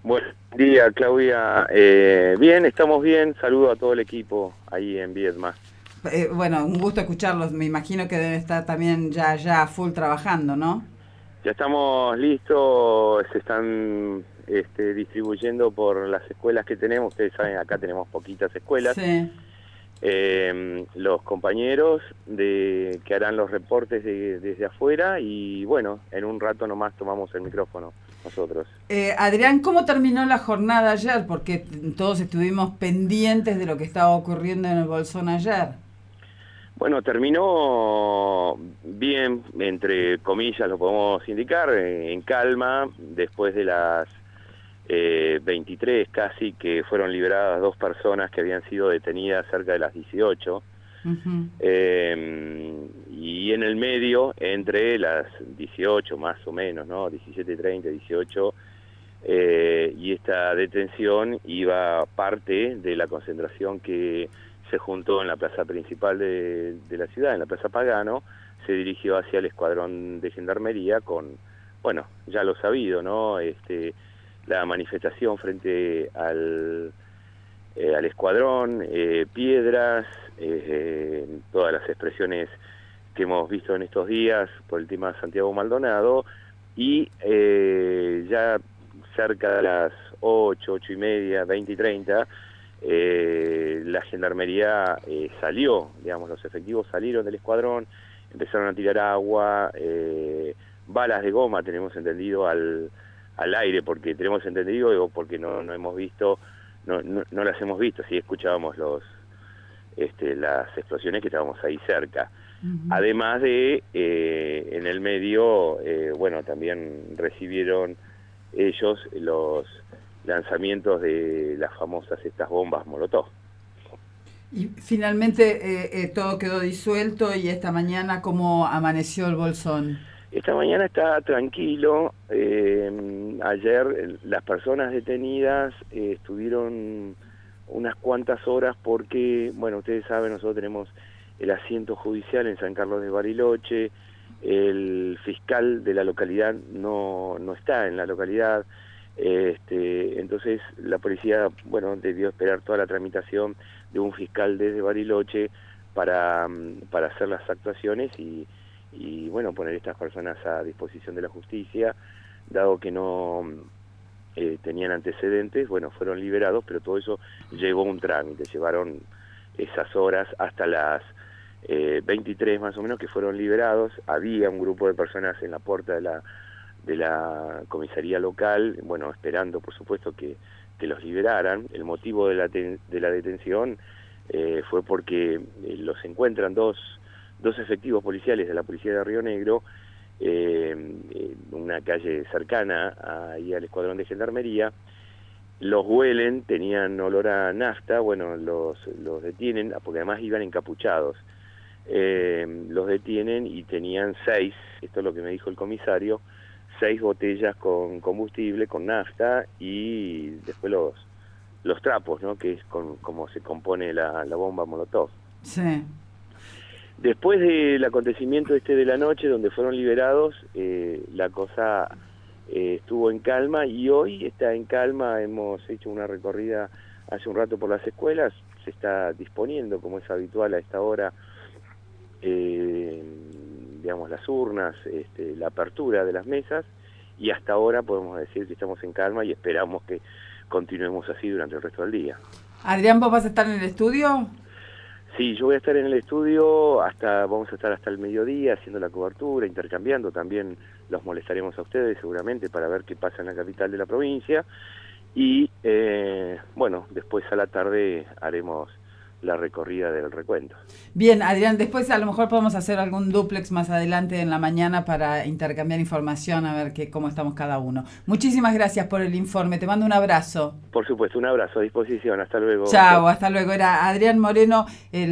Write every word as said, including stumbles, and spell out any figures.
Buen día, Claudia. Eh, bien, estamos bien. Saludo a todo el equipo ahí en Viedma. Eh, bueno, un gusto escucharlos. Me imagino que deben estar también ya, ya a full trabajando, ¿no? Ya estamos listos, se están este, distribuyendo por las escuelas que tenemos. Ustedes saben, acá tenemos poquitas escuelas. Sí. Eh, los compañeros de que harán los reportes de, desde afuera y bueno, en un rato nomás tomamos el micrófono nosotros. Eh, Adrián, ¿cómo terminó la jornada ayer? Porque todos estuvimos pendientes de lo que estaba ocurriendo en el Bolsón ayer. Bueno, terminó bien, entre comillas lo podemos indicar, en calma, después de las eh, veintitrés casi, que fueron liberadas dos personas que habían sido detenidas cerca de las dieciocho. Uh-huh. Eh, y en el medio, entre las dieciocho más o menos, ¿no? diecisiete treinta, dieciocho, eh, y esta detención iba parte de la concentración que se juntó en la plaza principal de, de la ciudad, en la Plaza Pagano. Se dirigió hacia el escuadrón de gendarmería con, bueno, ya lo sabido, ¿no? Este, la manifestación frente al, eh, al escuadrón, eh, piedras, eh, todas las expresiones que hemos visto en estos días por el tema Santiago Maldonado, y eh, ya cerca de las ocho, ocho y media, veinte y treinta, eh, la gendarmería eh, salió, digamos, los efectivos salieron del escuadrón, empezaron a tirar agua, eh, balas de goma, tenemos entendido, al, al aire, porque tenemos entendido, o porque no, no hemos visto, no, no, no las hemos visto, sí escuchábamos los, este, las explosiones que estábamos ahí cerca. Uh-huh. Además de, eh, en el medio, eh, bueno, también recibieron ellos los lanzamientos de las famosas estas bombas Molotov. Y finalmente eh, eh, todo quedó disuelto, y esta mañana, ¿cómo amaneció el Bolsón? Esta mañana está tranquilo. Eh, ayer las personas detenidas eh, estuvieron unas cuantas horas porque, bueno, ustedes saben, nosotros tenemos el asiento judicial en San Carlos de Bariloche, el fiscal de la localidad no, no está en la localidad, este, entonces la policía, bueno, debió esperar toda la tramitación de un fiscal desde Bariloche para, para hacer las actuaciones y, y, bueno, poner estas personas a disposición de la justicia, dado que no eh, tenían antecedentes. Bueno, fueron liberados, pero todo eso llevó un trámite, llevaron esas horas hasta las Eh, veintitrés más o menos, que fueron liberados. Había un grupo de personas en la puerta de la de la comisaría local, bueno, esperando por supuesto que, que los liberaran. El motivo de la, ten, de la detención eh, fue porque eh, los encuentran dos, dos efectivos policiales de la policía de Río Negro eh, en una calle cercana ahí al escuadrón de gendarmería. Los huelen, tenían olor a nafta, bueno, los, los detienen, porque además iban encapuchados. Eh, los detienen y tenían seis, esto es lo que me dijo el comisario, seis botellas con combustible, con nafta, y después los, los trapos, ¿no? Que es con, como se compone la, la bomba Molotov. Sí. Después del acontecimiento este de la noche, donde fueron liberados, eh, la cosa eh, estuvo en calma, y hoy está en calma. Hemos hecho una recorrida hace un rato por las escuelas, se está disponiendo, como es habitual a esta hora, Eh, digamos, las urnas, este, la apertura de las mesas, y hasta ahora podemos decir que estamos en calma y esperamos que continuemos así durante el resto del día. Adrián, ¿vos vas a estar en el estudio? Sí, yo voy a estar en el estudio, hasta vamos a estar hasta el mediodía haciendo la cobertura, intercambiando. También los molestaremos a ustedes seguramente para ver qué pasa en la capital de la provincia, y eh, bueno, después a la tarde haremos la recorrida del recuento. Bien, Adrián, después a lo mejor podemos hacer algún dúplex más adelante en la mañana para intercambiar información, a ver qué, cómo estamos cada uno. Muchísimas gracias por el informe, te mando un abrazo. Por supuesto, un abrazo, a disposición, hasta luego. Chao, hasta luego. Era Adrián Moreno, el